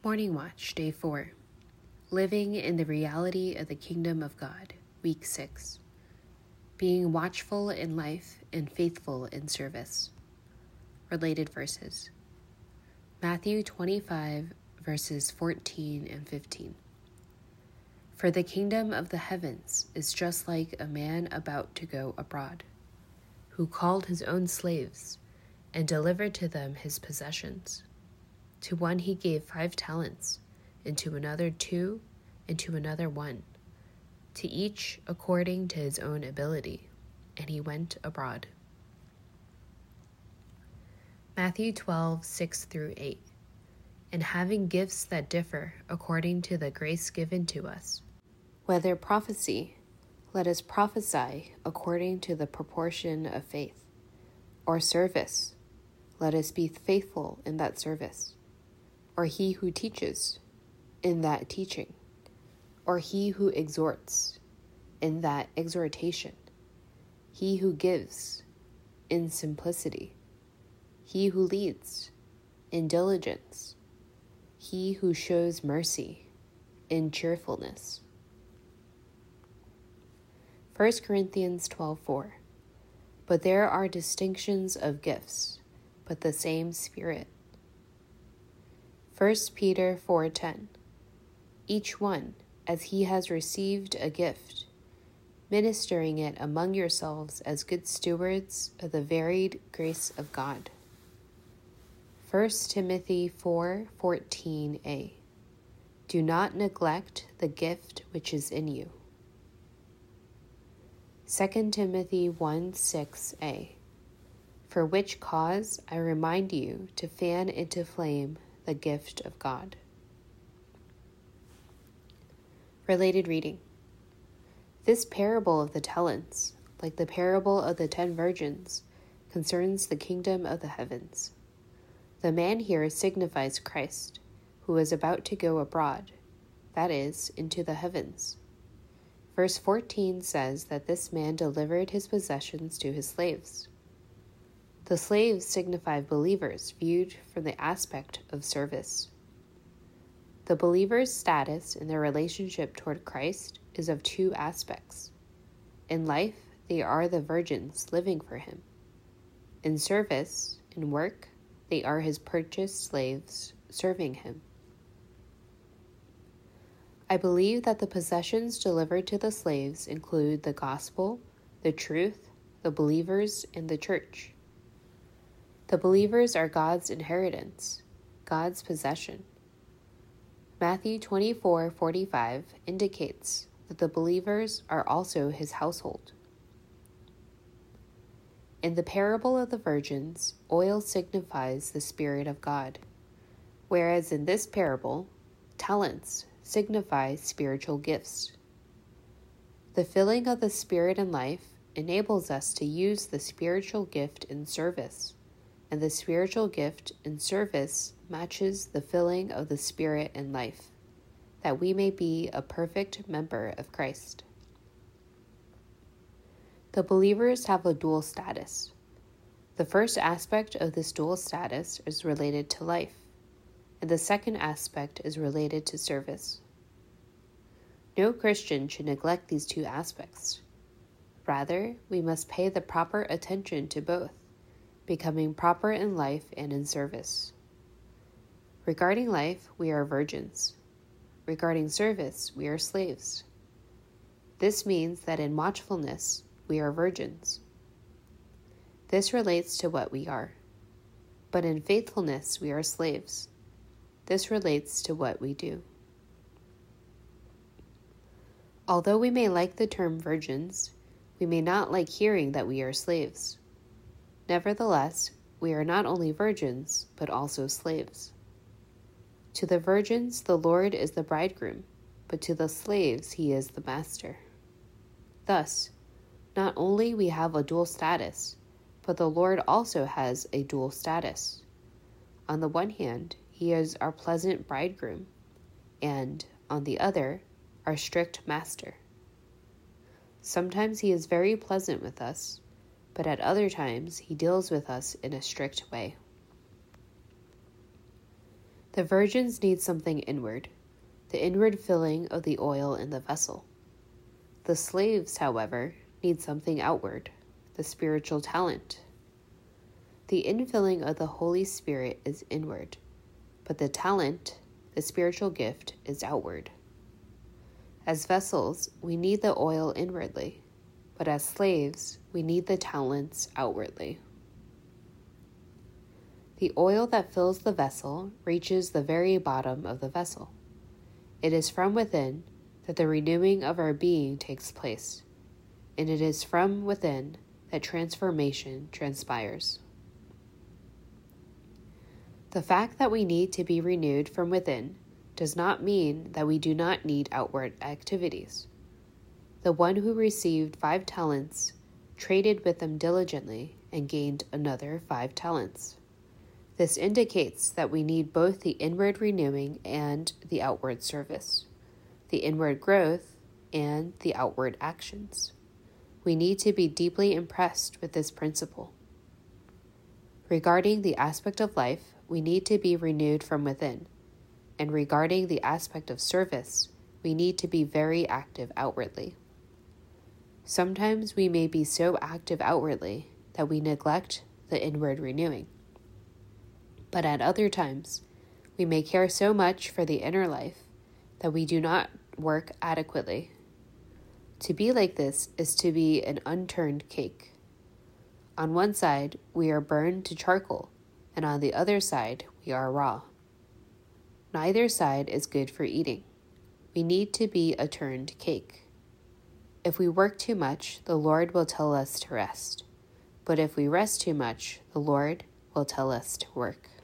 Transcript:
Morning Watch, Day 4. Living in the Reality of the Kingdom of God, Week 6. Being watchful in life and faithful in service. Related verses. Matthew 25, verses 14 and 15. For the kingdom of the heavens is just like a man about to go abroad, who called his own slaves and delivered to them his possessions. To one he gave 5 talents, and to another 2, and to another 1, to each according to his own ability, and he went abroad. Matthew 12, 6-8. And having gifts that differ according to the grace given to us, whether prophecy, let us prophesy according to the proportion of faith, or service, let us be faithful in that service. Or he who teaches, in that teaching, or he who exhorts, in that exhortation, he who gives, in simplicity, he who leads, in diligence, he who shows mercy, in cheerfulness. 1 Corinthians 12:4. But there are distinctions of gifts, but the same Spirit. 1 Peter 4:10. Each one, as he has received a gift, ministering it among yourselves as good stewards of the varied grace of God. 1 Timothy 4:14a. Do not neglect the gift which is in you. 2 Timothy 1:6a. For which cause I remind you to fan into flame the gift of God. Related reading. This parable of the talents, like the parable of the 10 virgins, concerns the kingdom of the heavens. The man here signifies Christ, who is about to go abroad, that is, into the heavens. Verse 14 says that this man delivered his possessions to his slaves. The slaves signify believers viewed from the aspect of service. The believer's status in their relationship toward Christ is of 2 aspects. In life, they are the virgins living for him. In service, in work, they are his purchased slaves serving him. I believe that the possessions delivered to the slaves include the gospel, the truth, the believers, and the church. The believers are God's inheritance, God's possession. Matthew 24:45 indicates that the believers are also his household. In the parable of the virgins, oil signifies the Spirit of God, whereas in this parable, talents signify spiritual gifts. The filling of the Spirit in life enables us to use the spiritual gift in service, and the spiritual gift in service matches the filling of the Spirit in life, that we may be a perfect member of Christ. The believers have a dual status. The first aspect of this dual status is related to life, and the second aspect is related to service. No Christian should neglect these 2 aspects. Rather, we must pay the proper attention to both, becoming proper in life and in service. Regarding life, we are virgins. Regarding service, we are slaves. This means that in watchfulness, we are virgins. This relates to what we are. But in faithfulness, we are slaves. This relates to what we do. Although we may like the term virgins, we may not like hearing that we are slaves. Nevertheless, we are not only virgins, but also slaves. To the virgins, the Lord is the bridegroom, but to the slaves, he is the master. Thus, not only we have a dual status, but the Lord also has a dual status. On the one hand, he is our pleasant bridegroom, and, on the other, our strict master. Sometimes he is very pleasant with us, but at other times he deals with us in a strict way. The virgins need something inward, the inward filling of the oil in the vessel. The slaves, however, need something outward, the spiritual talent. The infilling of the Holy Spirit is inward, but the talent, the spiritual gift, is outward. As vessels, we need the oil inwardly, but as slaves, we need the talents outwardly. The oil that fills the vessel reaches the very bottom of the vessel. It is from within that the renewing of our being takes place, and it is from within that transformation transpires. The fact that we need to be renewed from within does not mean that we do not need outward activities. The one who received 5 talents traded with them diligently and gained another 5 talents. This indicates that we need both the inward renewing and the outward service, the inward growth and the outward actions. We need to be deeply impressed with this principle. Regarding the aspect of life, we need to be renewed from within, and regarding the aspect of service, we need to be very active outwardly. Sometimes we may be so active outwardly that we neglect the inward renewing. But at other times, we may care so much for the inner life that we do not work adequately. To be like this is to be an unturned cake. On one side, we are burned to charcoal, and on the other side, we are raw. Neither side is good for eating. We need to be a turned cake. If we work too much, the Lord will tell us to rest. But if we rest too much, the Lord will tell us to work.